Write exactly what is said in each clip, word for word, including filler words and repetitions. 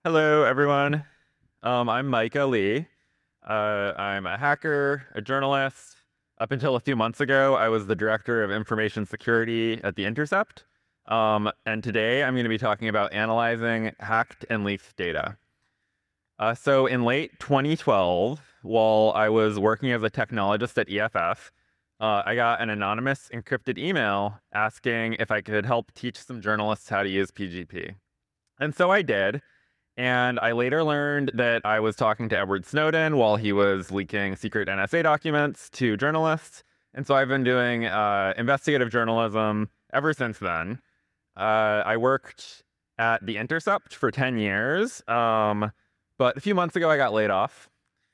Hello, everyone. Um, I'm Micah Lee. Uh, I'm a hacker, a journalist. Up until a few months ago, I was the director of information security at The Intercept. Um, and today I'm going to be talking about analyzing hacked and leaked data. Uh, so in late twenty twelve, while I was working as a technologist at E F F, uh, I got an anonymous encrypted email asking if I could help teach some journalists how to use P G P. And so I did. And I later learned that I was talking to Edward Snowden while he was leaking secret N S A documents to journalists. And so I've been doing uh, investigative journalism ever since then. Uh, I worked at The Intercept for ten years, um, but a few months ago I got laid off.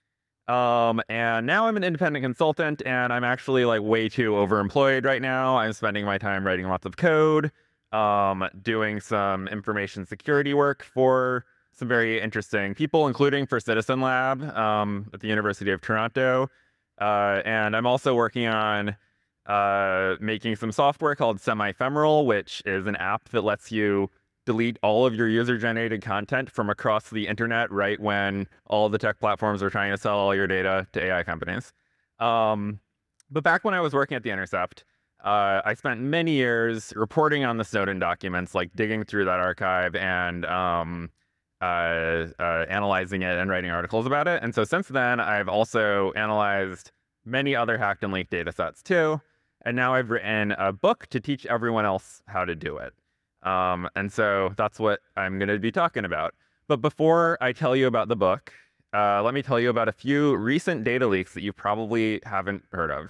Um, and now I'm an independent consultant, and I'm actually like way too overemployed right now. I'm spending my time writing lots of code, um, doing some information security work for some very interesting people, including for Citizen Lab um, at the University of Toronto. Uh, and I'm also working on uh, making some software called Semi-Ephemeral, which is an app that lets you delete all of your user-generated content from across the internet right when all the tech platforms are trying to sell all your data to A I companies. Um, but back when I was working at The Intercept, uh, I spent many years reporting on the Snowden documents, like digging through that archive and um, uh, uh, analyzing it and writing articles about it. And so since then, I've also analyzed many other hacked and leaked data sets too. And now I've written a book to teach everyone else how to do it. Um, and so that's what I'm going to be talking about. But before I tell you about the book, uh, let me tell you about a few recent data leaks that you probably haven't heard of.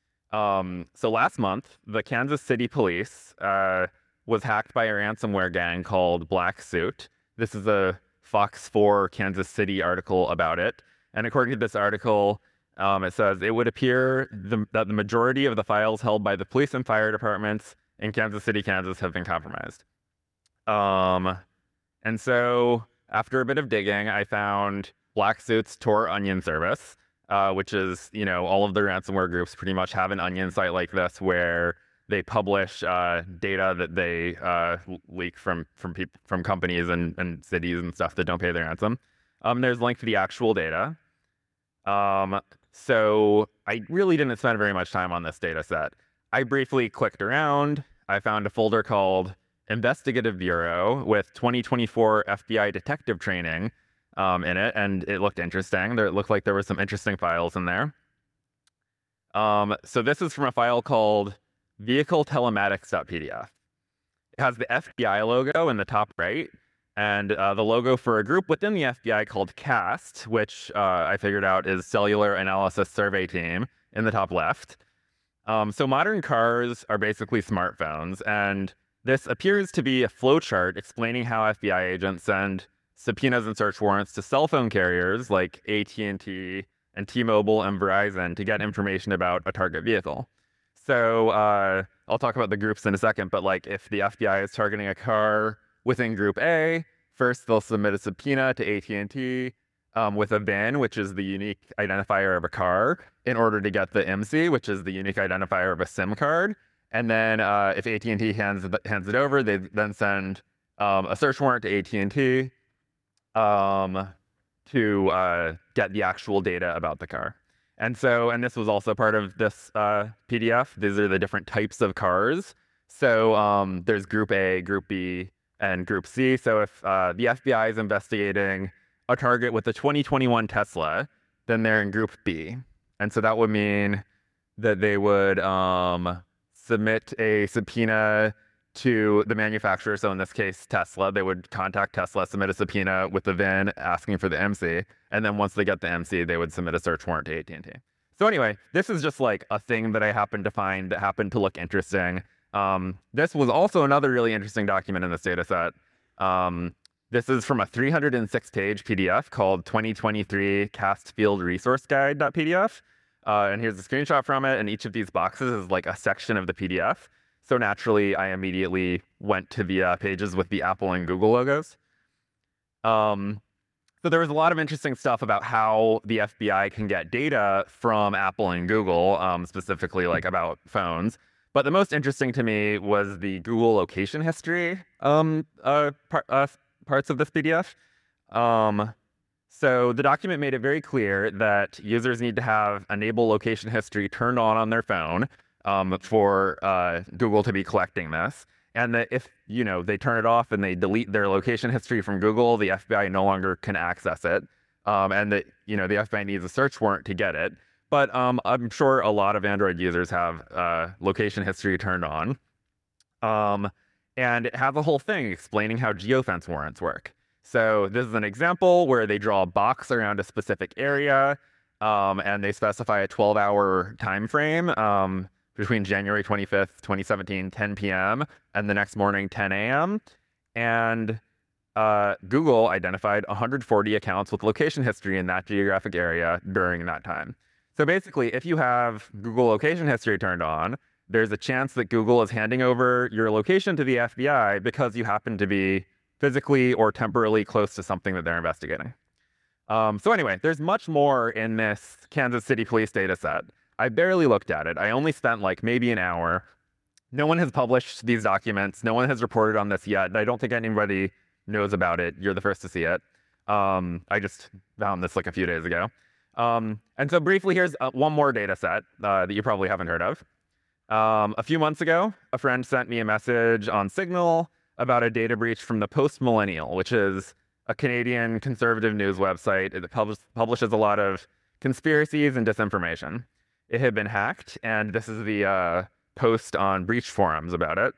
Um, so last month, the Kansas City police uh, was hacked by a ransomware gang called Black Suit. This is a Fox four Kansas City article about it. And according to this article, um, it says it would appear the, that the majority of the files held by the police and fire departments in Kansas City, Kansas have been compromised. Um, and so after a bit of digging, I found Black Suit's Tor Onion service, uh, which is, you know, all of the ransomware groups pretty much have an onion site like this where they publish uh, data that they uh, leak from from people from companies and, and cities and stuff that don't pay their ransom. Um, there's a link to the actual data. Um, so I really didn't spend very much time on this data set. I briefly clicked around. I found a folder called Investigative Bureau with twenty twenty-four F B I detective training um, in it, and it looked interesting. There, it looked like there were some interesting files in there. Um, so this is from a file called vehicle telematics.pdf. It has the F B I logo in the top right, and uh, the logo for a group within the F B I called CAST, which uh, I figured out is Cellular Analysis Survey Team, in the top left. Um, so modern cars are basically smartphones, and this appears to be a flowchart explaining how F B I agents send subpoenas and search warrants to cell phone carriers like A T and T and T-Mobile and Verizon to get information about a target vehicle. So uh, I'll talk about the groups in a second, but like if the F B I is targeting a car within Group A, first they'll submit a subpoena to A T and T um, with a V I N, which is the unique identifier of a car, in order to get the M C, which is the unique identifier of a SIM card. And then uh, if A T and T hands, hands it over, they then send um, a search warrant to A T and T um, to uh, get the actual data about the car. And so, and this was also part of this uh, P D F. These are the different types of cars. So um, there's Group A, Group B, and Group C. So if uh, the F B I is investigating a target with a twenty twenty-one Tesla, then they're in Group B. And so that would mean that they would um, submit a subpoena to the manufacturer. So in this case, Tesla, they would contact Tesla, submit a subpoena with the V I N asking for the M C. And then once they get the M C, they would submit a search warrant to A T and T. So anyway, this is just like a thing that I happened to find that happened to look interesting. Um, this was also another really interesting document in this data set. Um, this is from a three hundred six page P D F called twenty twenty-three Cast Field Resource Guide.pdf. Uh, and here's a screenshot from it. And each of these boxes is like a section of the P D F. So naturally, I immediately went to the uh, pages with the Apple and Google logos. Um, so there was a lot of interesting stuff about how the F B I can get data from Apple and Google, um, specifically like about phones. But the most interesting to me was the Google location history um, uh, par uh, parts of this P D F. Um, so the document made it very clear that users need to have enable location history turned on on their phone um, for uh, Google to be collecting this. And that if, you know, they turn it off and they delete their location history from Google, the F B I no longer can access it. Um, and that, you know, the F B I needs a search warrant to get it. But um, I'm sure a lot of Android users have uh, location history turned on. Um, and it has a whole thing explaining how geofence warrants work. So this is an example where they draw a box around a specific area, um, and they specify a twelve hour time frame um, between January twenty-fifth, twenty seventeen, ten p m, and the next morning, ten a m. And uh, Google identified one hundred forty accounts with location history in that geographic area during that time. So basically, if you have Google location history turned on, there's a chance that Google is handing over your location to the F B I because you happen to be physically or temporarily close to something that they're investigating. Um, so anyway, there's much more in this Kansas City Police data set. I barely looked at it. I only spent like maybe an hour. No one has published these documents. No one has reported on this yet. I don't think anybody knows about it. You're the first to see it. Um, I just found this like a few days ago. Um, and so briefly, here's uh, one more data set uh, that you probably haven't heard of. Um, a few months ago, a friend sent me a message on Signal about a data breach from the Post Millennial, which is a Canadian conservative news website. It pub- publishes a lot of conspiracies and disinformation. It had been hacked, and this is the uh, post on breach forums about it.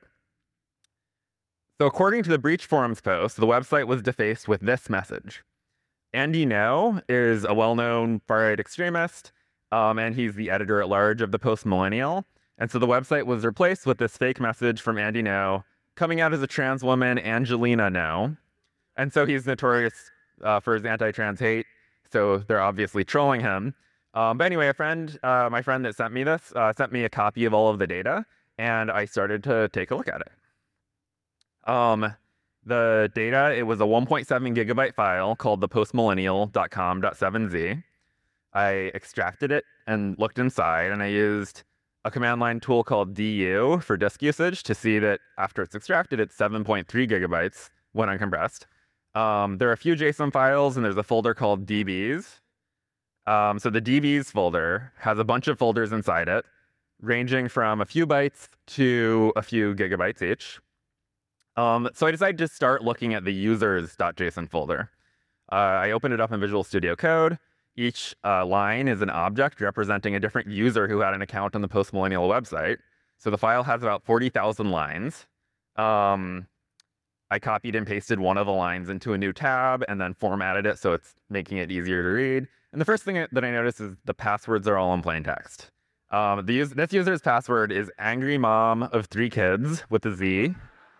So according to the breach forums post, the website was defaced with this message. Andy Ngo is a well-known far-right extremist, um, and he's the editor-at-large of the Post Millennial. And so the website was replaced with this fake message from Andy Ngo, coming out as a trans woman, Angelina Ngo. And so he's notorious uh, for his anti-trans hate, so they're obviously trolling him. Um, but anyway, a friend, uh, my friend that sent me this, uh, sent me a copy of all of the data, and I started to take a look at it. Um, the data, it was a one point seven gigabyte file called the postmillennial dot com dot seven z. I extracted it and looked inside, and I used a command line tool called D U for disk usage to see that after it's extracted, it's seven point three gigabytes when uncompressed. Um, there are a few JSON files, and there's a folder called D Bs. Um, so the D Bs folder has a bunch of folders inside it, ranging from a few bytes to a few gigabytes each. Um, so I decided to start looking at the users.json folder. Uh, I opened it up in Visual Studio Code. Each uh, line is an object representing a different user who had an account on the Post Millennial website. So the file has about forty thousand lines. Um, I copied and pasted one of the lines into a new tab and then formatted it so it's making it easier to read. And the first thing that I noticed is the passwords are all in plain text. Um, the use, this user's password is angry mom of three kids with a Z.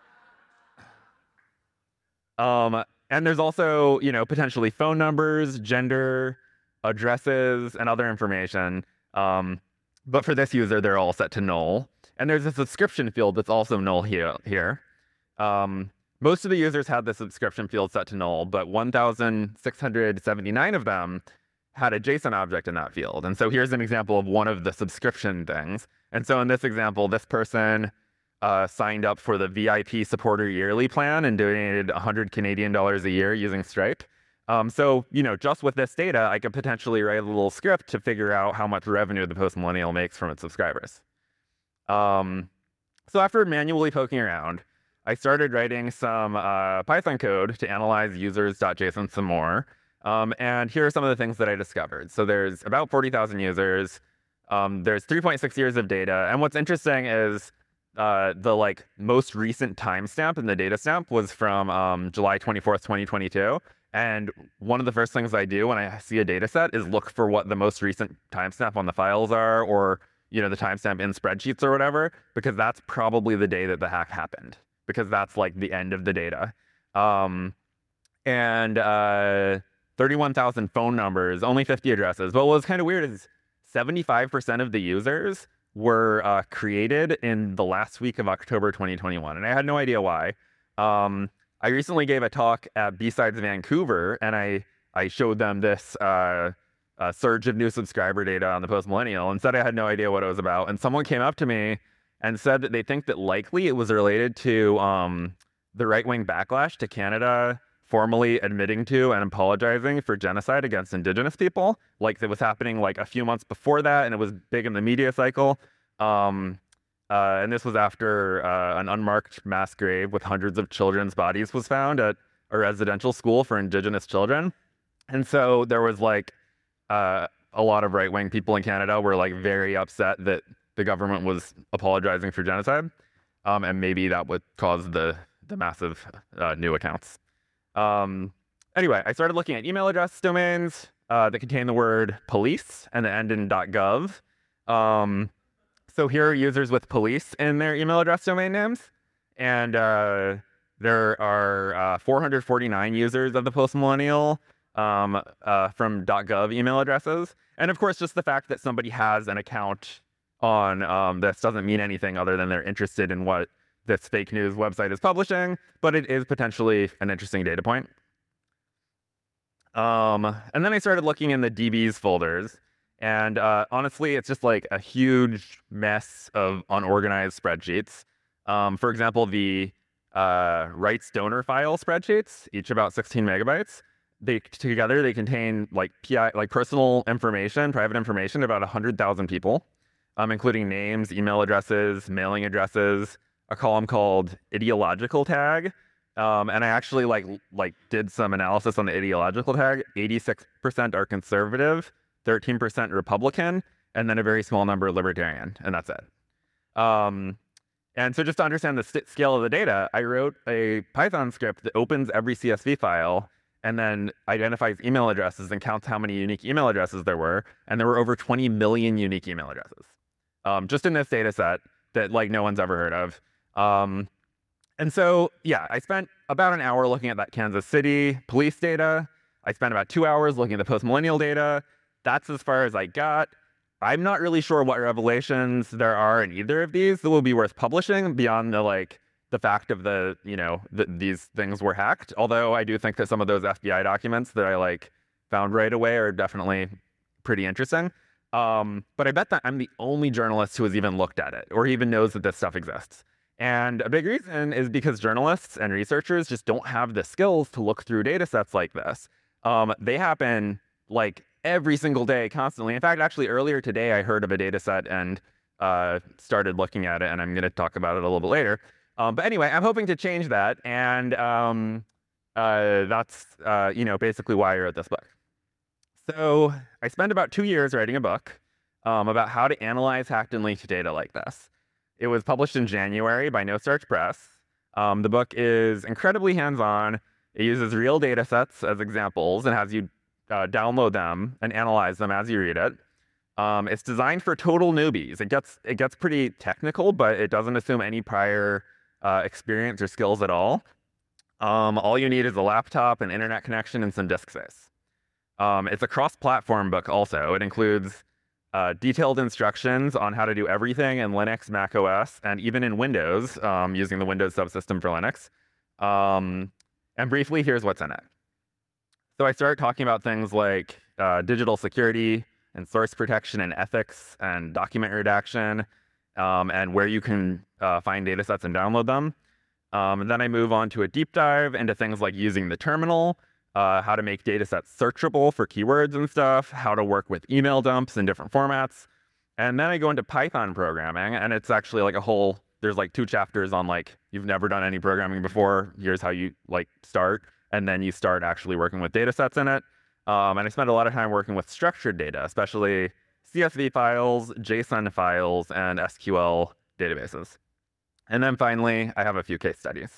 Um, and there's also, you know, potentially phone numbers, gender, addresses, and other information. Um, but for this user, they're all set to null. And there's a subscription field that's also null here. here. Um, most of the users had the subscription field set to null, but one thousand six hundred seventy-nine of them had a JSON object in that field. And so here's an example of one of the subscription things. And so in this example, this person uh, signed up for the V I P supporter yearly plan and donated one hundred Canadian dollars a year using Stripe. Um, so, you know, just with this data, I could potentially write a little script to figure out how much revenue the Post Millennial makes from its subscribers. Um, so after manually poking around, I started writing some uh, Python code to analyze users.json some more. Um, and here are some of the things that I discovered. So there's about forty thousand users. Um, there's three point six years of data. And what's interesting is uh, the like most recent timestamp in the data stamp was from um, July twenty-fourth, twenty twenty-two. And one of the first things I do when I see a data set is look for what the most recent timestamp on the files are, or, you know, the timestamp in spreadsheets or whatever, because that's probably the day that the hack happened, because that's like the end of the data. Um, and uh, thirty-one thousand phone numbers, only fifty addresses. But what was kind of weird is seventy-five percent of the users were uh, created in the last week of October twenty twenty-one. And I had no idea why. Um, I recently gave a talk at B-Sides Vancouver, and I, I showed them this uh, uh, surge of new subscriber data on the Post Millennial and said I had no idea what it was about. And someone came up to me and said that they think that likely it was related to um, the right-wing backlash to Canada formally admitting to and apologizing for genocide against indigenous people. Like, it was happening like a few months before that, and it was big in the media cycle. Um, uh, and this was after uh, an unmarked mass grave with hundreds of children's bodies was found at a residential school for indigenous children. And so there was like uh, a lot of right-wing people in Canada were like very upset that the government was apologizing for genocide. Um, and maybe that would cause the, the massive uh, new accounts. Um, anyway, I started looking at email address domains uh, that contain the word police and that end in .gov. Um, so here are users with police in their email address domain names. And uh, there are uh, four hundred forty-nine users of the postmillennial um, uh, from .gov email addresses. And of course, just the fact that somebody has an account on um, this doesn't mean anything other than they're interested in what this fake news website is publishing, but it is potentially an interesting data point. Um, and then I started looking in the D Bs folders, and uh, honestly, it's just like a huge mess of unorganized spreadsheets. Um, for example, the uh, rights donor file spreadsheets, each about sixteen megabytes. They together they contain like P I, like personal information, private information about one hundred thousand people, um, including names, email addresses, mailing addresses, a column called ideological tag. Um, and I actually like like did some analysis on the ideological tag. eighty-six percent are conservative, thirteen percent Republican, and then a very small number libertarian, and that's it. Um, and so just to understand the st- scale of the data, I wrote a Python script that opens every C S V file and then identifies email addresses and counts how many unique email addresses there were. And there were over twenty million unique email addresses, um, just in this data set that like no one's ever heard of. Um, and so, yeah, I spent about an hour looking at that Kansas City police data. I spent about two hours looking at the post-millennial data. That's as far as I got. I'm not really sure what revelations there are in either of these that will be worth publishing beyond the like the fact of the, you know, that these things were hacked. Although I do think that some of those F B I documents that I like found right away are definitely pretty interesting. Um, but I bet that I'm the only journalist who has even looked at it or even knows that this stuff exists. And a big reason is because journalists and researchers just don't have the skills to look through data sets like this. Um, they happen like every single day, constantly. In fact, actually earlier today, I heard of a data set and uh, started looking at it, and I'm going to talk about it a little bit later. Um, but anyway, I'm hoping to change that, and um, uh, that's uh, you know basically why I wrote this book. So I spent about two years writing a book um, about how to analyze hacked and leaked data like this. It was published in January by No Starch Press. Um, the book is incredibly hands-on. It uses real data sets as examples and has you uh, download them and analyze them as you read it. Um, it's designed for total newbies. It gets it gets pretty technical, but it doesn't assume any prior uh, experience or skills at all. Um, all you need is a laptop, an internet connection, and some disk space. Um, it's a cross-platform book also. It includes uh, detailed instructions on how to do everything in Linux, Mac O S, and even in Windows, um, using the Windows subsystem for Linux. Um, and briefly, here's what's in it. So I started talking about things like uh, digital security and source protection and ethics and document redaction, um, and where you can uh, find data sets and download them. Um, and then I move on to a deep dive into things like using the terminal, uh, how to make data sets searchable for keywords and stuff, how to work with email dumps in different formats. And then I go into Python programming, and it's actually like a whole, there's like two chapters on like, you've never done any programming before, here's how you like start, and then you start actually working with data sets in it. Um, and I spent a lot of time working with structured data, especially C S V files, JSON files, and S Q L databases. And then finally, I have a few case studies.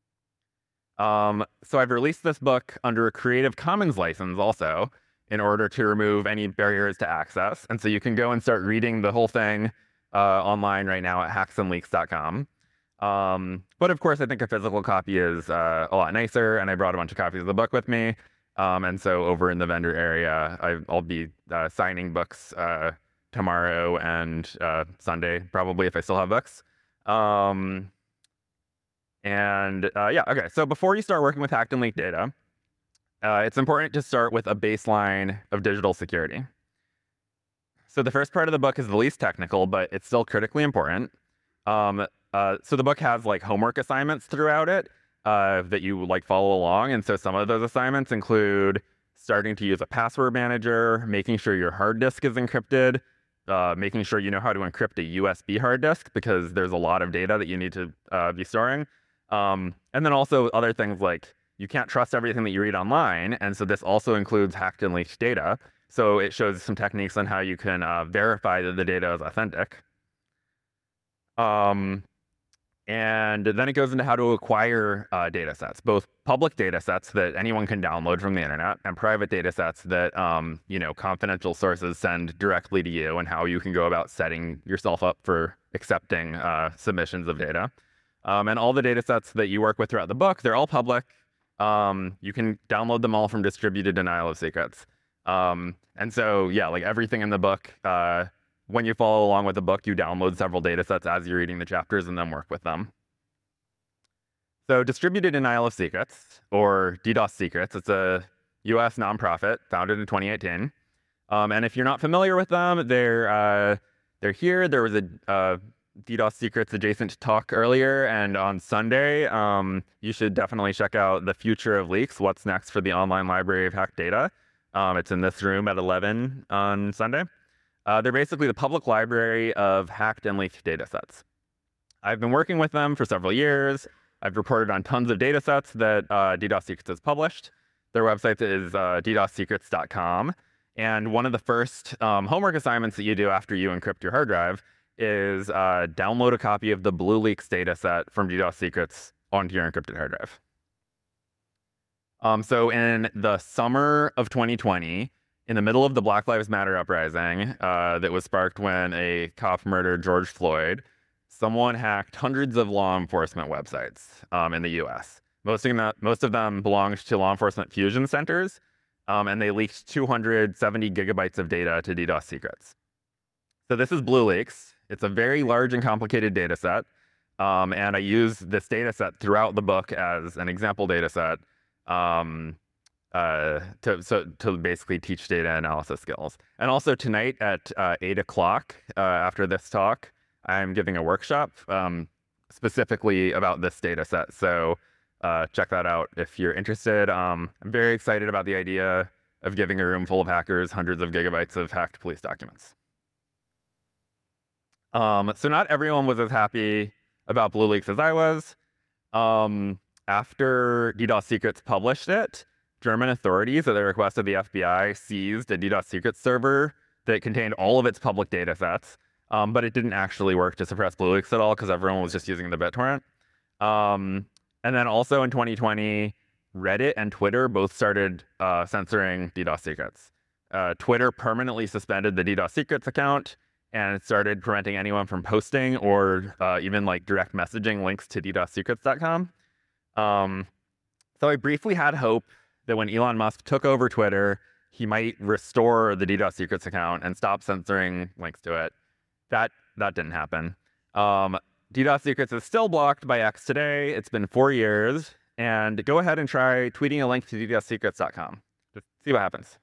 Um, so I've released this book under a Creative Commons license also, in order to remove any barriers to access. And so you can go and start reading the whole thing uh, online right now at hacks and leaks dot com. Um, but of course, I think a physical copy is uh, a lot nicer, and I brought a bunch of copies of the book with me. Um, and so over in the vendor area, I, I'll be uh, signing books uh, tomorrow and uh, Sunday, probably, if I still have books. Um, and uh, yeah, okay. So before you start working with hacked and leaked data, uh, it's important to start with a baseline of digital security. So the first part of the book is the least technical, but it's still critically important. Um, uh, so the book has like homework assignments throughout it. uh, that you like follow along. And so some of those assignments include starting to use a password manager, making sure your hard disk is encrypted, uh, making sure you know how to encrypt a U S B hard disk because there's a lot of data that you need to uh, be storing. Um, and then also other things like you can't trust everything that you read online. And so this also includes hacked and leaked data. So it shows some techniques on how you can uh, verify that the data is authentic. Um, and then it goes into how to acquire uh, data sets, both public data sets that anyone can download from the internet and private data sets that um, you know, confidential sources send directly to you, and how you can go about setting yourself up for accepting uh, submissions of data. Um, and all the data sets that you work with throughout the book, they're all public. Um, you can download them all from Distributed Denial of Secrets. Um, and so, yeah, like everything in the book, uh, when you follow along with the book, you download several data sets as you're reading the chapters and then work with them. So Distributed Denial of Secrets, or DDoS Secrets, it's a U S nonprofit founded in twenty eighteen. Um, and if you're not familiar with them, they're, uh, they're here. There was a uh, DDoS Secrets adjacent talk earlier, and on Sunday, um, you should definitely check out The Future of Leaks, What's Next for the Online Library of Hacked Data. Um, it's in this room at eleven on Sunday. Uh, they're basically the public library of hacked and leaked data sets. I've been working with them for several years. I've reported on tons of data sets that uh, DDoS Secrets has published. Their website is uh, d dos secrets dot com. And one of the first um, homework assignments that you do after you encrypt your hard drive is uh, download a copy of the BlueLeaks data set from DDoS Secrets onto your encrypted hard drive. Um, so in the summer of twenty twenty, in the middle of the Black Lives Matter uprising uh, that was sparked when a cop murdered George Floyd, someone hacked hundreds of law enforcement websites um, in the U S. Most of, them, most of them belonged to law enforcement fusion centers, um, and they leaked two hundred seventy gigabytes of data to DDoS Secrets. So this is BlueLeaks. It's a very large and complicated data set, um, and I use this data set throughout the book as an example data set um, uh, to, so, to basically teach data analysis skills. And also tonight at uh, eight o'clock uh, after this talk, I'm giving a workshop um, specifically about this data set. So uh, check that out if you're interested. Um, I'm very excited about the idea of giving a room full of hackers hundreds of gigabytes of hacked police documents. Um, so not everyone was as happy about BlueLeaks as I was. Um, after DDoS Secrets published it, German authorities, at the request of the F B I, seized a DDoS Secrets server that contained all of its public data sets. Um, but it didn't actually work to suppress BlueLeaks at all because everyone was just using the BitTorrent. Um, and then also in twenty twenty, Reddit and Twitter both started uh, censoring DDoS Secrets. Uh, Twitter permanently suspended the DDoS Secrets account, and it started preventing anyone from posting or uh, even like direct messaging links to d dos secrets dot com. Um, so I briefly had hope that when Elon Musk took over Twitter, he might restore the DDoS Secrets account and stop censoring links to it. That that didn't happen. Um, DDoS Secrets is still blocked by X today. It's been four years. And go ahead and try tweeting a link to d dos secrets dot com. Just see what happens.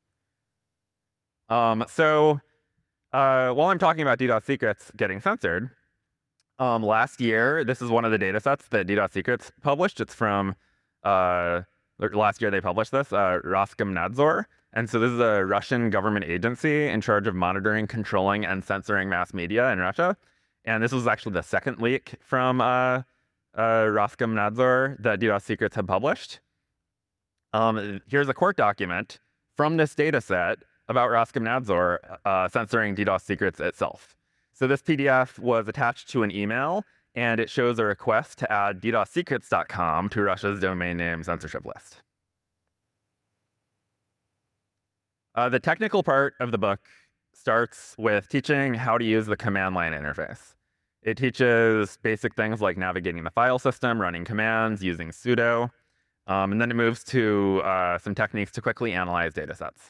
Um, so uh, while I'm talking about DDoS Secrets getting censored, um, last year, this is one of the data sets that DDoS Secrets published. It's from uh, last year they published this, uh, Roskomnadzor. And so this is a Russian government agency in charge of monitoring, controlling, and censoring mass media in Russia. And this was actually the second leak from uh, uh, Roskomnadzor that DDoS Secrets had published. Um, here's a court document from this data set about Roskomnadzor uh, censoring DDoS Secrets itself. So this P D F was attached to an email, and it shows a request to add d dos secrets dot com to Russia's domain name censorship list. Uh, the technical part of the book starts with teaching how to use the command line interface. It teaches basic things like navigating the file system, running commands, using sudo, um, and then it moves to uh, some techniques to quickly analyze data sets.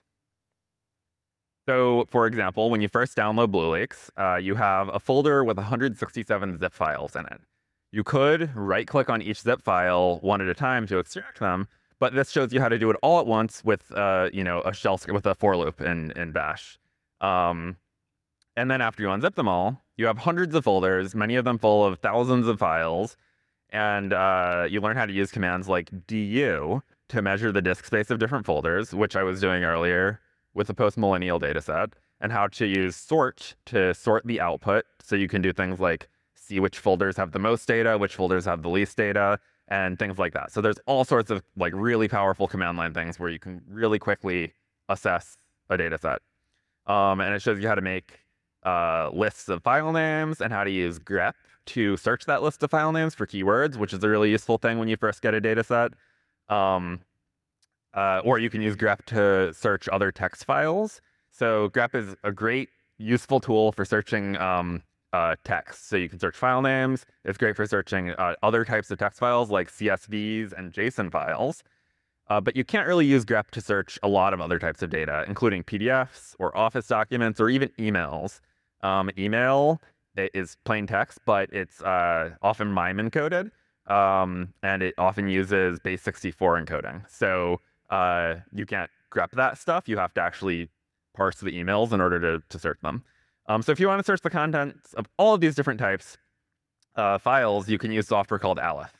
So, for example, when you first download BlueLeaks, uh, you have a folder with one hundred sixty-seven zip files in it. You could right-click on each zip file one at a time to extract them, but this shows you how to do it all at once with, uh, you know, a shell with a for loop in, in Bash. Um, and then after you unzip them all, you have hundreds of folders, many of them full of thousands of files. And uh, you learn how to use commands like du to measure the disk space of different folders, which I was doing earlier with the post-millennial dataset, and how to use sort to sort the output. So you can do things like see which folders have the most data, which folders have the least data, and things like that. So there's all sorts of like really powerful command line things where you can really quickly assess a dataset. Um, and it shows you how to make uh, lists of file names and how to use grep to search that list of file names for keywords, which is a really useful thing when you first get a data set. Um, uh, or you can use grep to search other text files. So grep is a great, useful tool for searching um, uh, text. So you can search file names. It's great for searching uh, other types of text files like C S Vs and JSON files. Uh, but you can't really use grep to search a lot of other types of data, including P D Fs or Office documents or even emails. Um, email is plain text, but it's uh, often MIME encoded, um, and it often uses base sixty-four encoding. So uh, you can't grep that stuff. You have to actually parse the emails in order to, to search them. Um, so if you want to search the contents of all of these different types uh, files, you can use software called Aleph.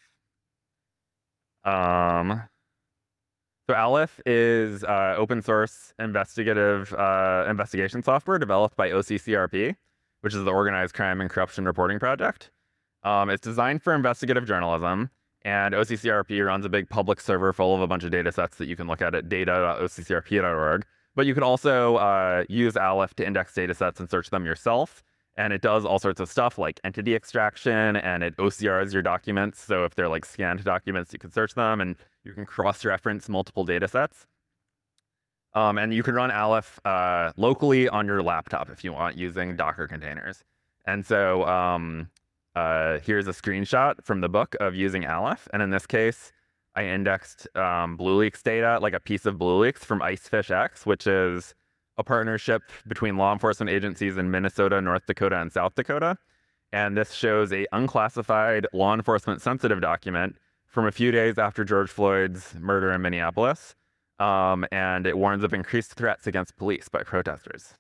Um, so Aleph is uh, open source investigative uh, investigation software developed by O C C R P, which is the Organized Crime and Corruption Reporting Project. Um, it's designed for investigative journalism, and O C C R P runs a big public server full of a bunch of data sets that you can look at at data dot O C C R P dot org. But you can also uh, use Aleph to index data sets and search them yourself. And it does all sorts of stuff like entity extraction, and it O C Rs your documents. So if they're like scanned documents, you can search them, and you can cross-reference multiple data sets. Um, and you can run Aleph uh, locally on your laptop if you want, using Docker containers. And so um, uh, here's a screenshot from the book of using Aleph. And in this case, I indexed um, BlueLeaks data, like a piece of BlueLeaks from IceFishX, which is a partnership between law enforcement agencies in Minnesota, North Dakota, and South Dakota. And this shows a unclassified law enforcement sensitive document from a few days after George Floyd's murder in Minneapolis. Um, and it warns of increased threats against police by protesters.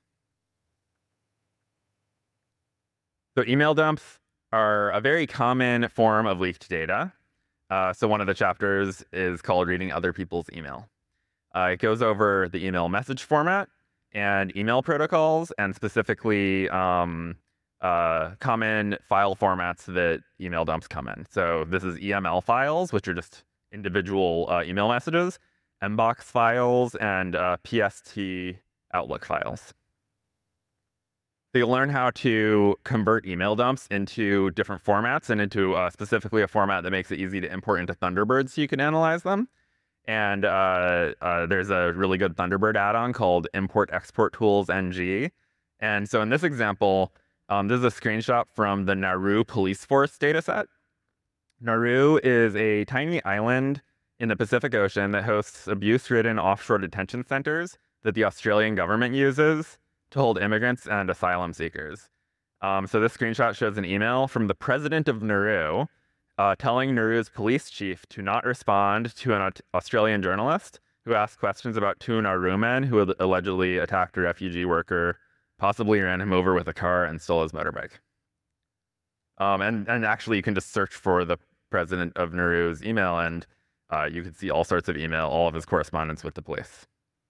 So email dumps are a very common form of leaked data. Uh, so one of the chapters is called Reading Other People's Email. Uh, it goes over the email message format and email protocols, and specifically um, uh, common file formats that email dumps come in. So this is E M L files, which are just individual uh, email messages, Mbox files, and uh, P S T Outlook files. So you'll learn how to convert email dumps into different formats and into uh, specifically a format that makes it easy to import into Thunderbird so you can analyze them. And uh, uh, there's a really good Thunderbird add-on called Import Export Tools N G. And so in this example, um, this is a screenshot from the Nauru Police Force dataset. Nauru is a tiny island in the Pacific Ocean that hosts abuse-ridden offshore detention centers that the Australian government uses to hold immigrants and asylum seekers. Um, so this screenshot shows an email from the president of Nauru uh, telling Nauru's police chief to not respond to an Australian journalist who asked questions about two Nauru men who had allegedly attacked a refugee worker, possibly ran him over with a car and stole his motorbike. Um, and, and actually, you can just search for the president of Nauru's email, and uh, you can see all sorts of email, all of his correspondence with the police.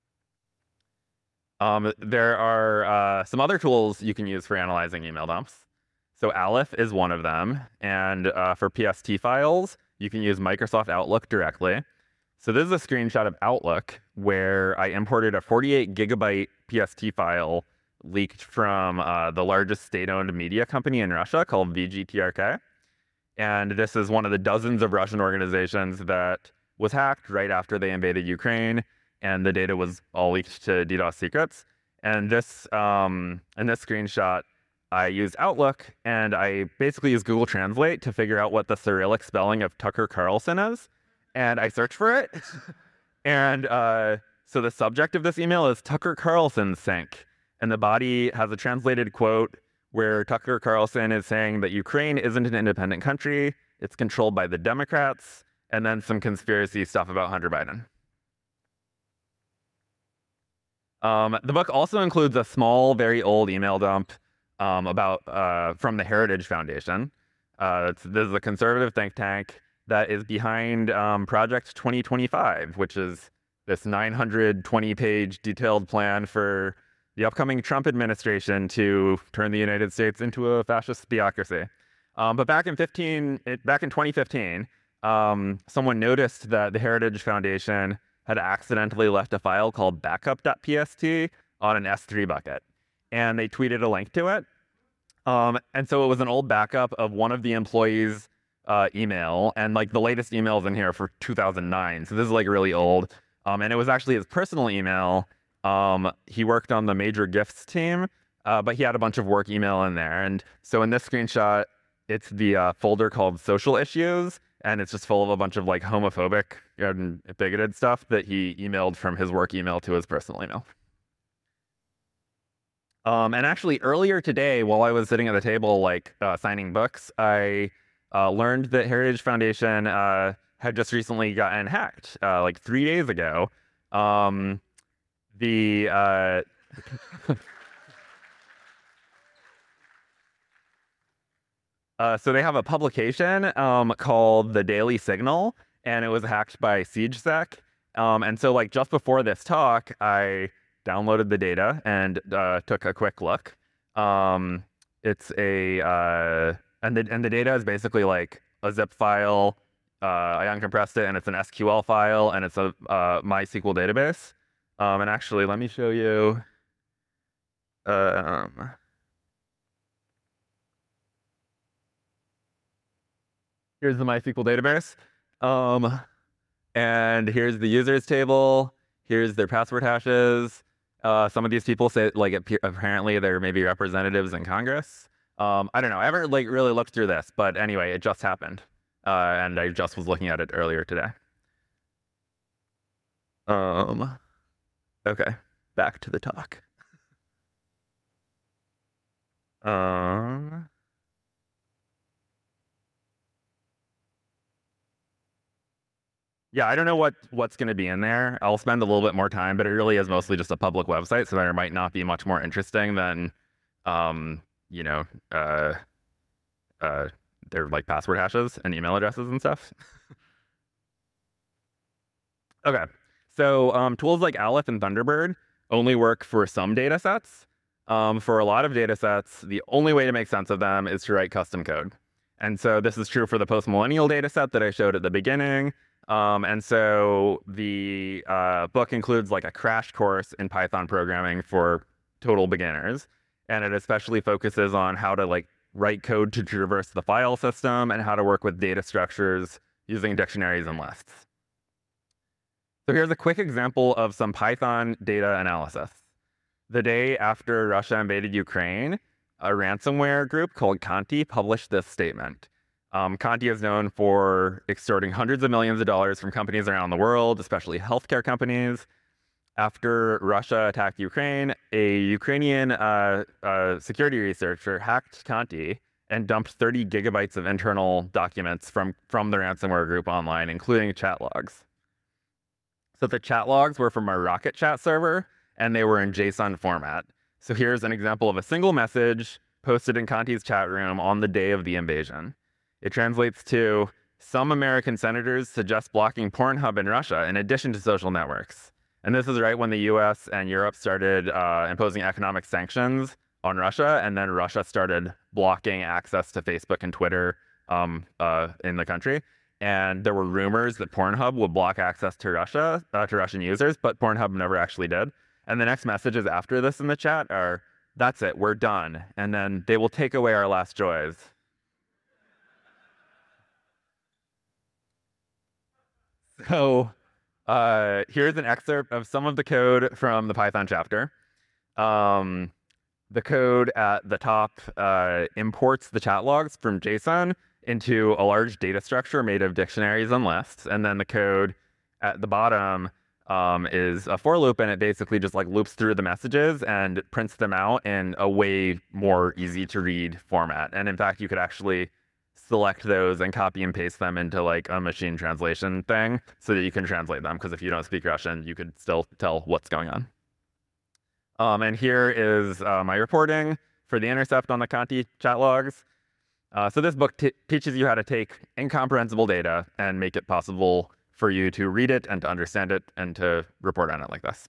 Um, there are uh, some other tools you can use for analyzing email dumps. So Aleph is one of them. And uh, for P S T files, you can use Microsoft Outlook directly. So this is a screenshot of Outlook where I imported a forty-eight gigabyte P S T file leaked from uh, the largest state-owned media company in Russia called V G T R K. And this is one of the dozens of Russian organizations that was hacked right after they invaded Ukraine, and the data was all leaked to DDoS secrets. And this, um, in this screenshot, I used Outlook, and I basically used Google Translate to figure out what the Cyrillic spelling of Tucker Carlson is. And I searched for it. and uh, so the subject of this email is Tucker Carlson sank. And the body has a translated quote where Tucker Carlson is saying that Ukraine isn't an independent country. It's controlled by the Democrats. And then some conspiracy stuff about Hunter Biden. Um, the book also includes a small, very old email dump um, about uh, from the Heritage Foundation. Uh, it's, this is a conservative think tank that is behind um, Project twenty twenty-five, which is this nine hundred twenty page detailed plan for the upcoming Trump administration to turn the United States into a fascist theocracy. Um, but back in fifteen, it, back in twenty fifteen, um, someone noticed that the Heritage Foundation had accidentally left a file called backup.pst on an S three bucket, and they tweeted a link to it. Um, and so it was an old backup of one of the employees' uh, email, and like the latest emails in here for two thousand nine. So this is like really old. Um, and it was actually his personal email. Um, he worked on the major gifts team, uh, but he had a bunch of work email in there. And so in this screenshot, it's the uh, folder called social issues, and it's just full of a bunch of like homophobic and bigoted stuff that he emailed from his work email to his personal email. Um, and actually earlier today, while I was sitting at the table, like uh, signing books, I uh, learned that Heritage Foundation uh, had just recently gotten hacked, uh, like three days ago. Um, the uh, uh, so they have a publication um, called The Daily Signal, and it was hacked by SiegeSec. Um, and so, like just before this talk, I downloaded the data and uh, took a quick look. Um, it's a uh, and the and the data is basically like a zip file. Uh, I uncompressed it, and it's an S Q L file, and it's a uh, MySQL database. Um, and actually, let me show you. Um, here's the MySQL database, um, and here's the users table. Here's their password hashes. Uh, some of these people say, like, apparently they're maybe representatives in Congress. Um, I don't know. I haven't, like, really looked through this, but anyway, it just happened. Uh, and I just was looking at it earlier today. Um, okay, back to the talk. Um... Yeah, I don't know what what's going to be in there. I'll spend a little bit more time, but it really is mostly just a public website, so there might not be much more interesting than, um, you know, uh, uh, their like password hashes and email addresses and stuff. Okay, so um, tools like Aleph and Thunderbird only work for some data sets. Um, for a lot of data sets, the only way to make sense of them is to write custom code. And so this is true for the post-millennial data set that I showed at the beginning. Um, and so the uh, book includes like a crash course in Python programming for total beginners. And it especially focuses on how to like write code to traverse the file system and how to work with data structures using dictionaries and lists. So here's a quick example of some Python data analysis. The day after Russia invaded Ukraine, a ransomware group called Conti published this statement. Um, Conti is known for extorting hundreds of millions of dollars from companies around the world, especially healthcare companies. After Russia attacked Ukraine, a Ukrainian uh, uh, security researcher hacked Conti and dumped thirty gigabytes of internal documents from, from the ransomware group online, including chat logs. So the chat logs were from a Rocket Chat server, and they were in JSON format. So here's an example of a single message posted in Conti's chat room on the day of the invasion. It translates to, some American senators suggest blocking Pornhub in Russia in addition to social networks. And this is right when the U S and Europe started uh, imposing economic sanctions on Russia, and then Russia started blocking access to Facebook and Twitter um, uh, in the country. And there were rumors that Pornhub would block access to Russia, uh, to Russian users, but Pornhub never actually did. And the next messages after this in the chat are, that's it, we're done. And then they will take away our last joys. So uh, here's an excerpt of some of the code from the Python chapter. Um, the code at the top uh, imports the chat logs from JSON into a large data structure made of dictionaries and lists. And then the code at the bottom um, is a for loop, and it basically just like loops through the messages and prints them out in a way more easy to read format. And in fact, you could actually select those and copy and paste them into like a machine translation thing so that you can translate them. Because if you don't speak Russian, you could still tell what's going on. Um, and here is uh, my reporting for the intercept on the Conti chat logs. Uh, so this book t- teaches you how to take incomprehensible data and make it possible for you to read it and to understand it and to report on it like this.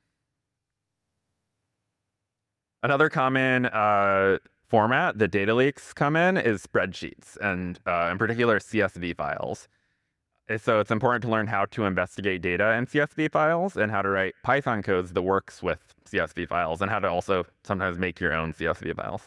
Another common uh, format that data leaks come in is spreadsheets, and uh, in particular C S V files. So it's important to learn how to investigate data in C S V files and how to write Python codes that works with C S V files and how to also sometimes make your own C S V files.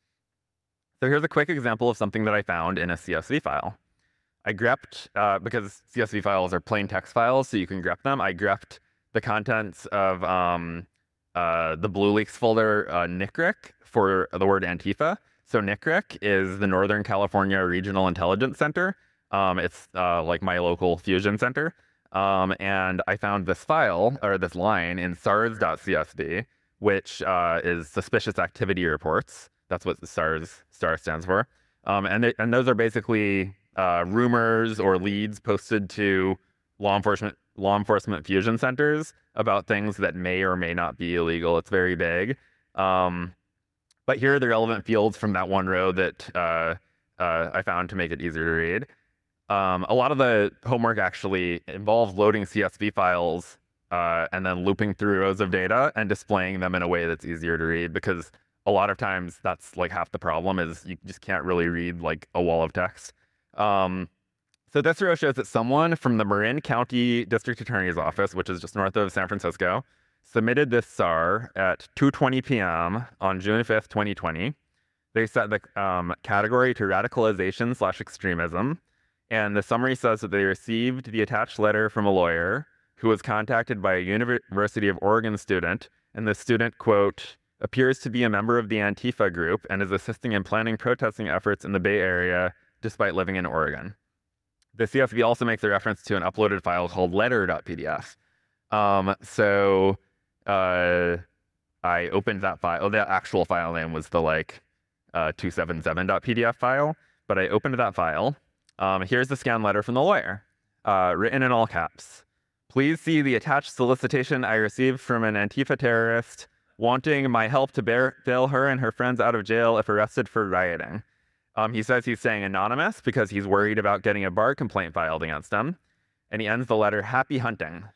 So here's a quick example of something that I found in a C S V file. I grepped, uh, because C S V files are plain text files, so you can grep them, I grepped the contents of um, uh, the BlueLeaks folder uh, N C R I C for the word Antifa. So N C R I C is the Northern California Regional Intelligence Center. Um, it's uh, like my local fusion center. Um, and I found this file, or this line, in SARS dot C S V, which uh, is suspicious activity reports. That's what the SARS star stands for. Um, and, they, and those are basically uh, rumors or leads posted to law enforcement law enforcement fusion centers about things that may or may not be illegal. It's very vague. Um, but here are the relevant fields from that one row that uh, uh, I found to make it easier to read. Um, a lot of the homework actually involves loading C S V files uh, and then looping through rows of data and displaying them in a way that's easier to read, because a lot of times that's like half the problem is you just can't really read like a wall of text. Um, so this row shows that someone from the Marin County District Attorney's Office, which is just north of San Francisco, submitted this S A R at two twenty p.m. on June fifth, twenty twenty. They set the um, category to radicalization slash extremism. And the summary says that they received the attached letter from a lawyer who was contacted by a University of Oregon student. And the student, quote, appears to be a member of the Antifa group and is assisting in planning protesting efforts in the Bay Area despite living in Oregon. The C S V also makes a reference to an uploaded file called letter dot P D F. Um, so uh, I opened that file. Oh, the actual file name was the like uh, two seventy-seven dot P D F file, but I opened that file. Um, here's the scanned letter from the lawyer, uh, written in all caps. Please see the attached solicitation I received from an Antifa terrorist wanting my help to bear, bail her and her friends out of jail if arrested for rioting. Um, he says he's staying anonymous because he's worried about getting a bar complaint filed against him. And he ends the letter, happy hunting.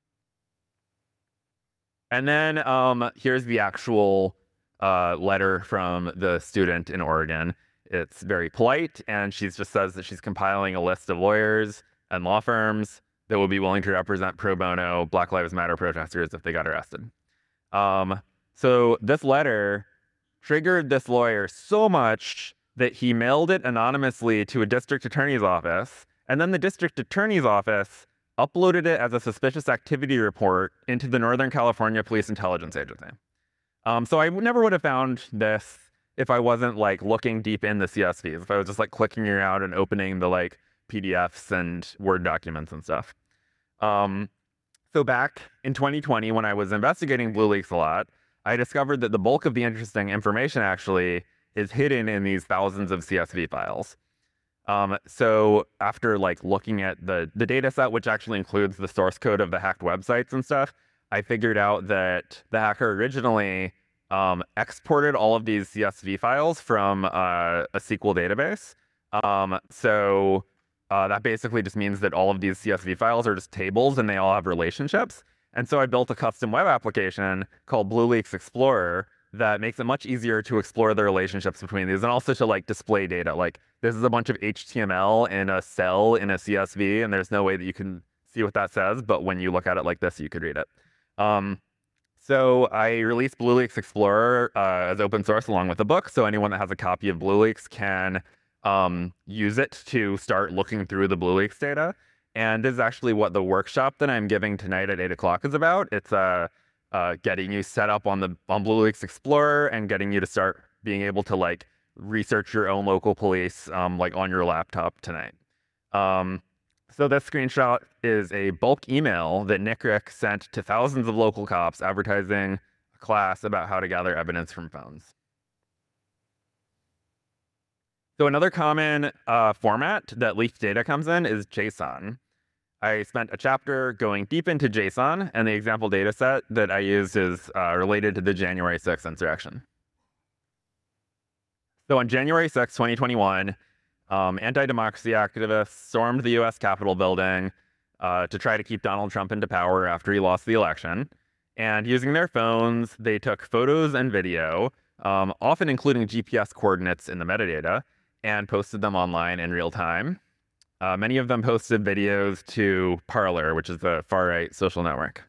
And then um, here's the actual uh, letter from the student in Oregon. It's very polite, and she just says that she's compiling a list of lawyers and law firms that will be willing to represent pro bono Black Lives Matter protesters if they got arrested. Um, so this letter triggered this lawyer so much that he mailed it anonymously to a district attorney's office, and then the district attorney's office uploaded it as a suspicious activity report into the Northern California Police Intelligence Agency. Um, so I never would have found this if I wasn't like looking deep in the C S Vs, if I was just like clicking around and opening the like P D Fs and Word documents and stuff. Um, so back in twenty twenty, when I was investigating BlueLeaks a lot, I discovered that the bulk of the interesting information actually is hidden in these thousands of C S V files. Um, so after like looking at the, the data set, which actually includes the source code of the hacked websites and stuff, I figured out that the hacker originally Um, exported all of these C S V files from uh, a S Q L database. Um, so uh, that basically just means that all of these C S V files are just tables and they all have relationships. And so I built a custom web application called BlueLeaks Explorer that makes it much easier to explore the relationships between these and also to like display data. Like this is a bunch of H T M L in a cell in a C S V, and there's no way that you can see what that says. But when you look at it like this, you could read it. Um, So I released BlueLeaks Explorer uh, as open source along with the book, so anyone that has a copy of BlueLeaks can um, use it to start looking through the BlueLeaks data. And this is actually what the workshop that I'm giving tonight at eight o'clock is about. It's uh, uh, getting you set up on the on BlueLeaks Explorer and getting you to start being able to like research your own local police um, like on your laptop tonight. Um, So this screenshot is a bulk email that N C R I C sent to thousands of local cops advertising a class about how to gather evidence from phones. So another common uh, format that leaked data comes in is JSON. I spent a chapter going deep into JSON, and the example data set that I used is uh, related to the January sixth insurrection. So on January sixth, twenty twenty-one, Um, anti-democracy activists stormed the U S Capitol building uh, to try to keep Donald Trump into power after he lost the election. And using their phones, they took photos and video, um, often including G P S coordinates in the metadata, and posted them online in real time. Uh, many of them posted videos to Parler, which is the far-right social network.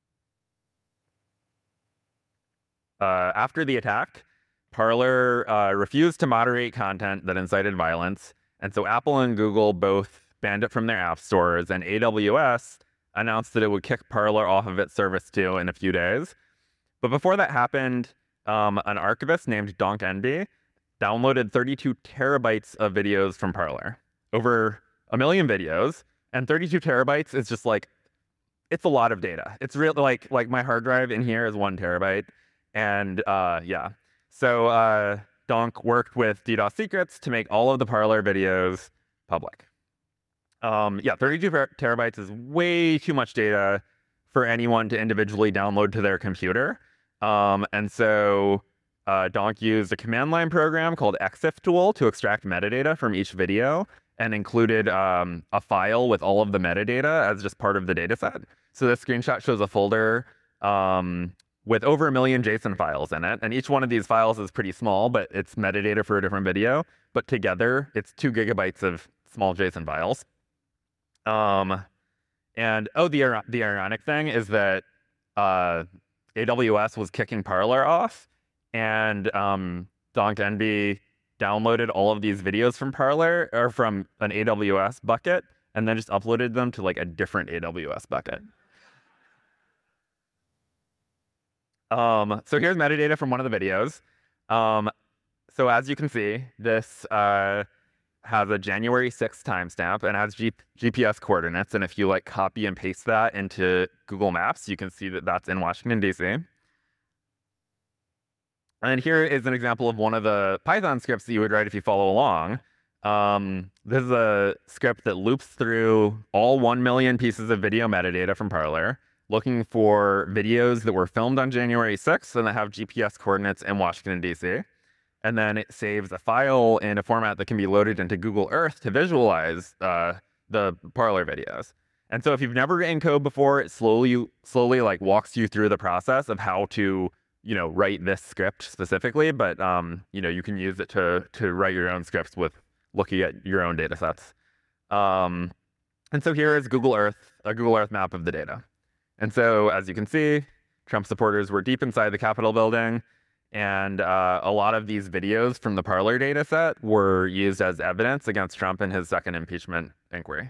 Uh, after the attack, Parler uh, refused to moderate content that incited violence, and so Apple and Google both banned it from their app stores, and A W S announced that it would kick Parler off of its service too in a few days. But before that happened, um, an archivist named Donk Enby downloaded thirty-two terabytes of videos from Parler, over a million videos, and thirty-two terabytes is just like, it's a lot of data. It's real, like like my hard drive in here is one terabyte, and uh, yeah. So uh, Donk worked with DDoS Secrets to make all of the Parler videos public. Um, yeah, thirty-two terabytes is way too much data for anyone to individually download to their computer. Um, and so uh, Donk used a command line program called exiftool to extract metadata from each video and included um, a file with all of the metadata as just part of the data set. So this screenshot shows a folder um, with over a million JSON files in it. And each one of these files is pretty small, but it's metadata for a different video. But together, it's two gigabytes of small JSON files. Um, and oh, the the ironic thing is that uh, A W S was kicking Parler off, and um, Donk Enby downloaded all of these videos from Parler or from an A W S bucket, and then just uploaded them to like a different A W S bucket. Um, so here's metadata from one of the videos. Um, so as you can see, this uh, has a January sixth timestamp and has G GPS coordinates. And if you like copy and paste that into Google Maps, you can see that that's in Washington, D C. And here is an example of one of the Python scripts that you would write if you follow along. Um, this is a script that loops through all one million pieces of video metadata from Parler, looking for videos that were filmed on January sixth and that have G P S coordinates in Washington, D C. And then it saves a file in a format that can be loaded into Google Earth to visualize uh, the Parler videos. And so if you've never written code before, it slowly, slowly like walks you through the process of how to, you know, write this script specifically. But um, you know, you can use it to to write your own scripts with looking at your own data sets. Um, and so here is Google Earth, a Google Earth map of the data. And so, as you can see, Trump supporters were deep inside the Capitol building, and uh, a lot of these videos from the Parler data set were used as evidence against Trump in his second impeachment inquiry.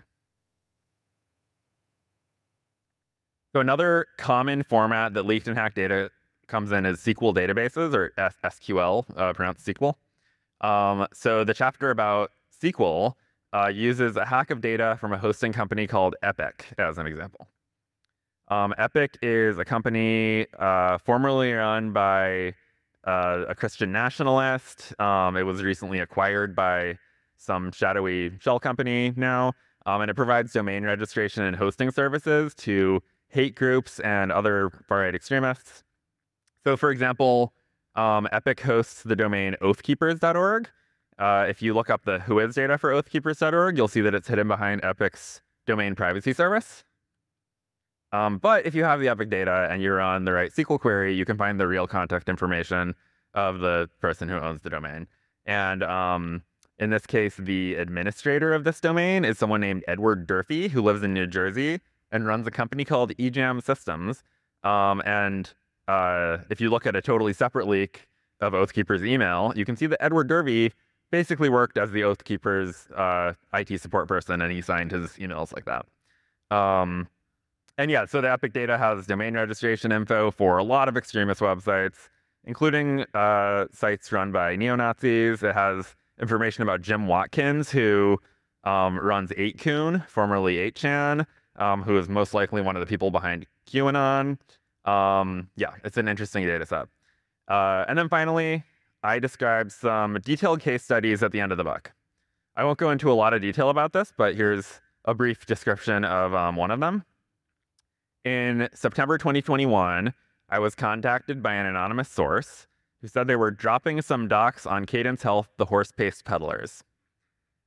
So another common format that leaked and hacked data comes in is S Q L databases, or S Q L, uh, pronounced S Q L. Um, so the chapter about S Q L uh, uses a hack of data from a hosting company called Epic as an example. Um, Epic is a company uh, formerly run by uh, a Christian nationalist. Um, it was recently acquired by some shadowy shell company now, um, and it provides domain registration and hosting services to hate groups and other far-right extremists. So, for example, um, Epic hosts the domain oath keepers dot org. Uh, if you look up the whois data for oath keepers dot org, you'll see that it's hidden behind Epic's domain privacy service. Um, but if you have the Epic data and you're on the right S Q L query, you can find the real contact information of the person who owns the domain. And um, in this case, the administrator of this domain is someone named Edward Durfee, who lives in New Jersey and runs a company called eJam Systems. Um, and uh, if you look at a totally separate leak of Oathkeeper's email, you can see that Edward Durfee basically worked as the Oathkeeper's uh, I T support person, and he signed his emails like that. Um, And yeah, so the Epic data has domain registration info for a lot of extremist websites, including uh, sites run by neo-Nazis. It has information about Jim Watkins, who um, runs eight kun, formerly eight chan, um, who is most likely one of the people behind QAnon. Um, yeah, it's an interesting data set. Uh, and then finally, I described some detailed case studies at the end of the book. I won't go into a lot of detail about this, but here's a brief description of um, one of them. In September twenty twenty-one, I was contacted by an anonymous source who said they were dropping some docs on Cadence Health, the horse paste peddlers.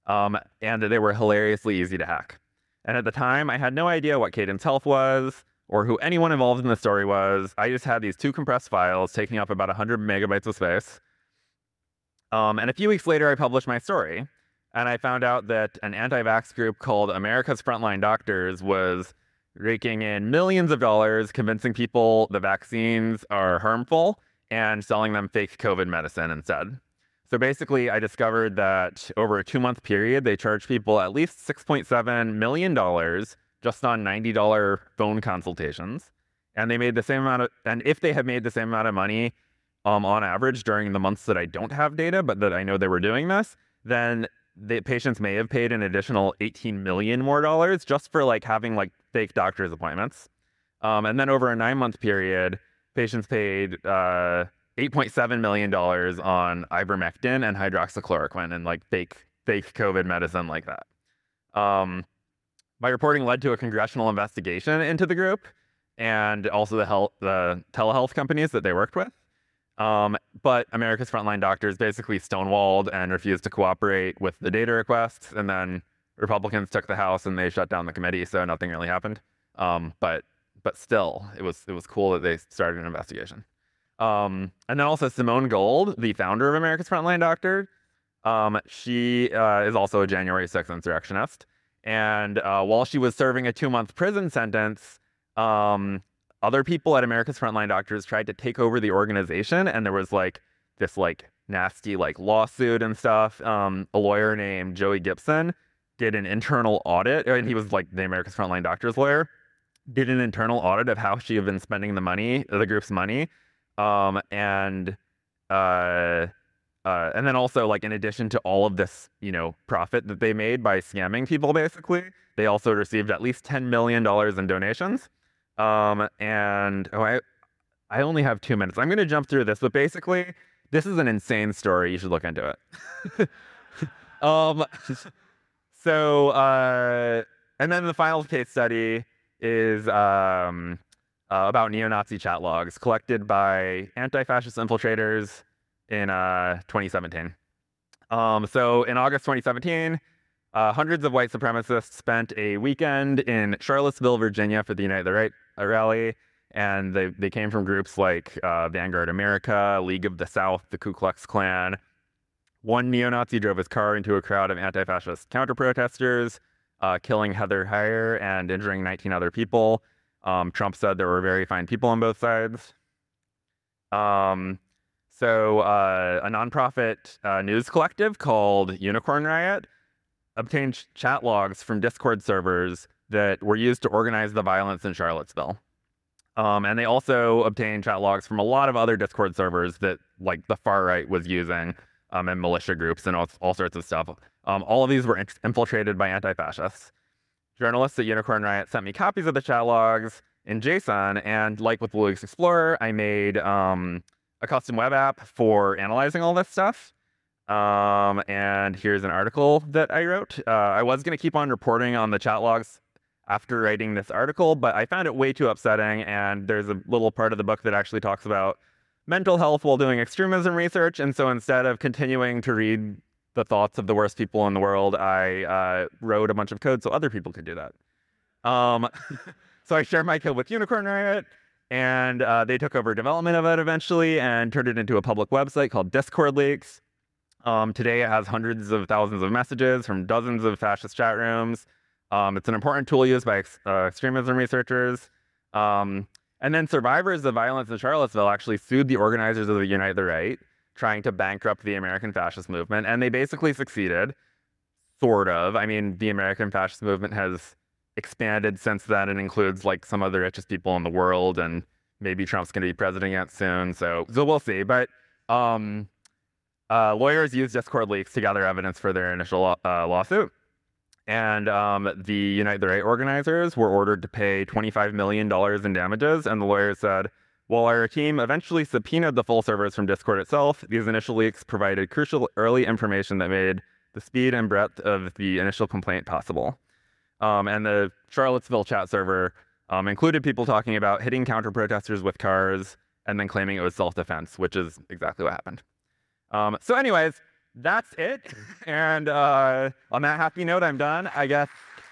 um, and they were hilariously easy to hack. And at the time, I had no idea what Cadence Health was or who anyone involved in the story was. I just had these two compressed files taking up about one hundred megabytes of space. Um, and a few weeks later, I published my story, and I found out that an anti-vax group called America's Frontline Doctors was raking in millions of dollars, convincing people the vaccines are harmful and selling them fake COVID medicine instead. So basically, I discovered that over a two-month period, they charged people at least six point seven million dollars just on ninety dollar phone consultations. And they made the same amount of, and if they had made the same amount of money um, on average during the months that I don't have data, but that I know they were doing this, then the patients may have paid an additional eighteen million more dollars just for like having like fake doctor's appointments. Um, and then over a nine month period, patients paid uh, eight point seven million dollars on ivermectin and hydroxychloroquine and like fake fake COVID medicine like that. Um, my reporting led to a congressional investigation into the group and also the health, the telehealth companies that they worked with. Um, but America's Frontline Doctors basically stonewalled and refused to cooperate with the data requests. And then Republicans took the House and they shut down the committee, so nothing really happened. Um, but but still, it was it was cool that they started an investigation. Um, and then also Simone Gold, the founder of America's Frontline Doctor, um, she uh, is also a January sixth insurrectionist. And uh, while she was serving a two-month prison sentence, um, other people at America's Frontline Doctors tried to take over the organization, and there was like this like nasty like lawsuit and stuff. Um, a lawyer named Joey Gibson did an internal audit, and he was like the America's Frontline Doctors lawyer, did an internal audit of how she had been spending the money, the group's money. Um, and, uh, uh, and then also like, in addition to all of this, you know, profit that they made by scamming people, basically, they also received at least ten million dollars in donations. Um, and, oh, I, I only have two minutes. I'm going to jump through this, but basically this is an insane story. You should look into it. um, so, uh, and then the final case study is, um, Uh, about neo-Nazi chat logs collected by anti-fascist infiltrators in uh, twenty seventeen. Um, so in August twenty seventeen, uh, hundreds of white supremacists spent a weekend in Charlottesville, Virginia for the Unite the Right rally, and they, they came from groups like uh, Vanguard America, League of the South, the Ku Klux Klan. One neo-Nazi drove his car into a crowd of anti-fascist counter-protesters, uh, killing Heather Heyer and injuring nineteen other people. Um, Trump said there were very fine people on both sides. Um, so uh, a nonprofit uh, news collective called Unicorn Riot obtained chat logs from Discord servers that were used to organize the violence in Charlottesville. Um, and they also obtained chat logs from a lot of other Discord servers that like the far right was using, um, and militia groups and all, all sorts of stuff. Um, all of these were in- infiltrated by anti-fascists. Journalists at Unicorn Riot sent me copies of the chat logs in JSON, and like with Linux Explorer, I made um, a custom web app for analyzing all this stuff. Um, and here's an article that I wrote. Uh, I was going to keep on reporting on the chat logs after writing this article, but I found it way too upsetting, and there's a little part of the book that actually talks about mental health while doing extremism research, and so instead of continuing to read the thoughts of the worst people in the world, I uh, wrote a bunch of code so other people could do that. Um, so I shared my code with Unicorn Riot, and uh, they took over development of it eventually and turned it into a public website called Discord Leaks. Um, today it has hundreds of thousands of messages from dozens of fascist chat rooms. Um, it's an important tool used by ex- uh, extremism researchers. Um, and then survivors of violence in Charlottesville actually sued the organizers of the Unite the Right, trying to bankrupt the American fascist movement, and they basically succeeded, sort of. I mean, the American fascist movement has expanded since then and includes like some of the richest people in the world, and maybe Trump's going to be president yet soon, so so we'll see. But um, uh, lawyers used Discord leaks to gather evidence for their initial uh, lawsuit, and um, the Unite the Right organizers were ordered to pay twenty-five million dollars in damages, and the lawyers said, while our team eventually subpoenaed the full servers from Discord itself, these initial leaks provided crucial early information that made the speed and breadth of the initial complaint possible. Um, and the Charlottesville chat server um, included people talking about hitting counter-protesters with cars and then claiming it was self-defense, which is exactly what happened. Um, so anyways, that's it. And uh, on that happy note, I'm done, I guess.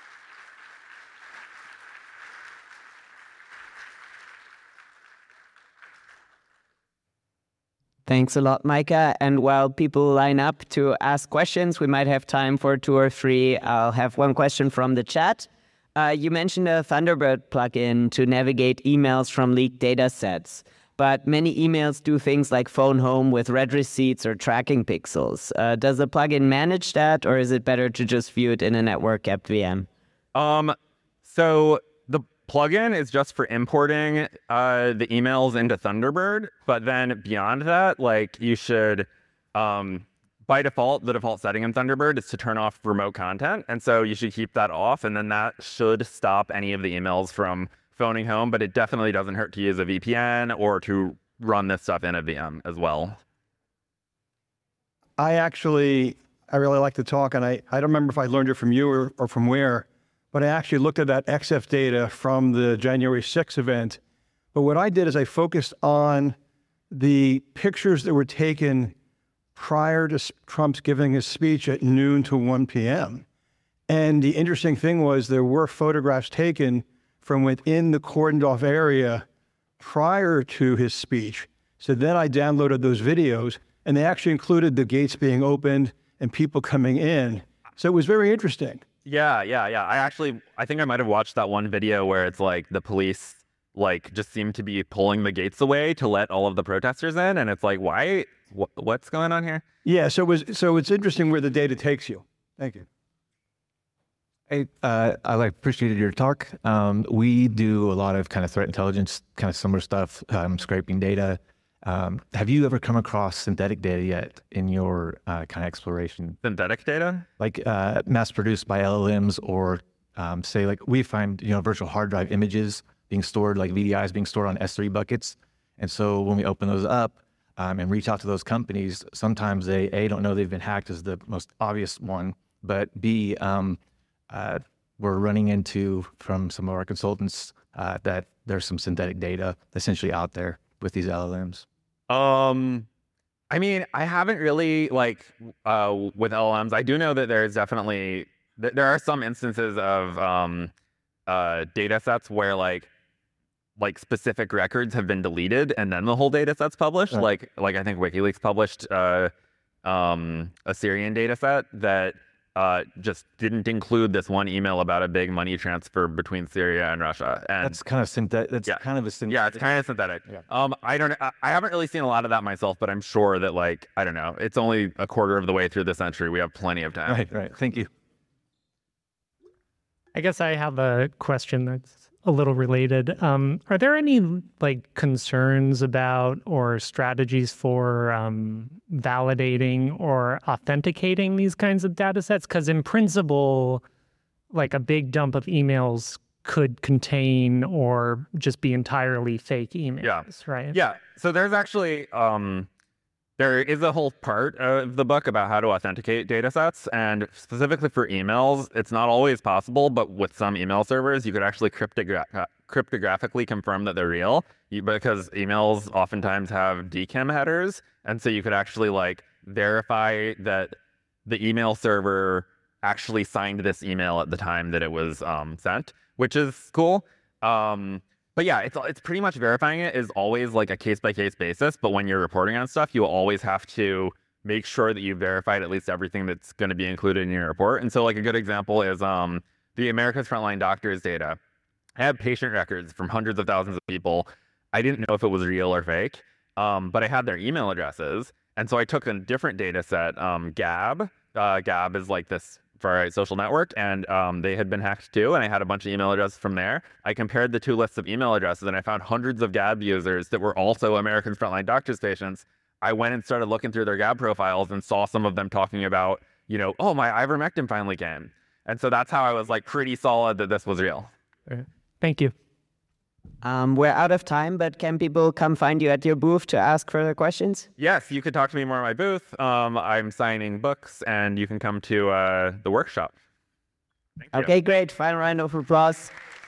Thanks a lot, Micah. And while people line up to ask questions, we might have time for two or three. I'll have one question from the chat. Uh, you mentioned a Thunderbird plugin to navigate emails from leaked data sets, but many emails do things like phone home with read receipts or tracking pixels. Uh, does the plugin manage that, or is it better to just view it in a network-kept V M? Um, so the plugin is just for importing uh, the emails into Thunderbird, but then beyond that, like you should, um, by default, the default setting in Thunderbird is to turn off remote content, and so you should keep that off, and then that should stop any of the emails from phoning home, but it definitely doesn't hurt to use a V P N or to run this stuff in a V M as well. I actually, I really like to talk, and I, I don't remember if I learned it from you or, or from where, but I actually looked at that X F data from the January sixth event. But what I did is I focused on the pictures that were taken prior to Trump's giving his speech at noon to one P M And the interesting thing was there were photographs taken from within the cordoned off area prior to his speech. So then I downloaded those videos, and they actually included the gates being opened and people coming in. So it was very interesting. Yeah, yeah, yeah. I actually, I think I might have watched that one video where it's like the police like just seem to be pulling the gates away to let all of the protesters in, and it's like, why? Wh- what's going on here? Yeah, so it was, so it's interesting where the data takes you. Thank you. Hey, uh, I like appreciated your talk. Um, we do a lot of kind of threat intelligence, kind of similar stuff, um, scraping data. Um, have you ever come across synthetic data yet in your uh, kind of exploration? Synthetic data? Like uh, mass produced by L L Ms, or um, say like we find, you know, virtual hard drive images being stored, like V D Is being stored on S three buckets. And so when we open those up um, and reach out to those companies, sometimes they, A, don't know they've been hacked is the most obvious one, but B, um, uh, we're running into from some of our consultants uh, that there's some synthetic data essentially out there with these L L Ms. Um, I mean, I haven't really like uh, with L L Ms. I do know that there's definitely th- there are some instances of um, uh, data sets where like like specific records have been deleted and then the whole data set's published. Right. Like like I think WikiLeaks published uh, um, a Syrian data set that uh, just didn't include this one email about a big money transfer between Syria and Russia. And That's kind of synthetic. That's yeah. kind of a synthetic. Yeah, it's kind of synthetic. Yeah. Um, I don't. I, I haven't really seen a lot of that myself, but I'm sure that like I don't know. It's only a quarter of the way through the century. We have plenty of time. Right, right. Thank you. I guess I have a question that's a little related. Um, are there any like concerns about or strategies for um, validating or authenticating these kinds of data sets? Because in principle, like a big dump of emails could contain or just be entirely fake emails, Yeah. right? Yeah. So there's actually um, there is a whole part of the book about how to authenticate data sets, and specifically for emails, it's not always possible, but with some email servers, you could actually cryptogra- cryptographically confirm that they're real, you, because emails oftentimes have D K I M headers, and so you could actually like verify that the email server actually signed this email at the time that it was um, sent, which is cool. Um, But yeah, it's it's pretty much verifying it is always like a case by case basis. But when you're reporting on stuff, you always have to make sure that you've verified at least everything that's going to be included in your report. And so, like a good example is um, the America's Frontline Doctors data. I had patient records from hundreds of thousands of people. I didn't know if it was real or fake, um, but I had their email addresses, and so I took a different data set, um, Gab. Uh, Gab is like this far-right social network, and um, they had been hacked too, and I had a bunch of email addresses from there. I compared the two lists of email addresses, and I found hundreds of Gab users that were also American Frontline Doctors patients. I went and started looking through their Gab profiles and saw some of them talking about, you know, oh, my ivermectin finally came. And so that's how I was like pretty solid that this was real. Thank you. Um, we're out of time, but can people come find you at your booth to ask further questions? Yes, you could talk to me more at my booth. Um, I'm signing books, and you can come to uh, the workshop. Thank you. Okay, great. Final round of applause.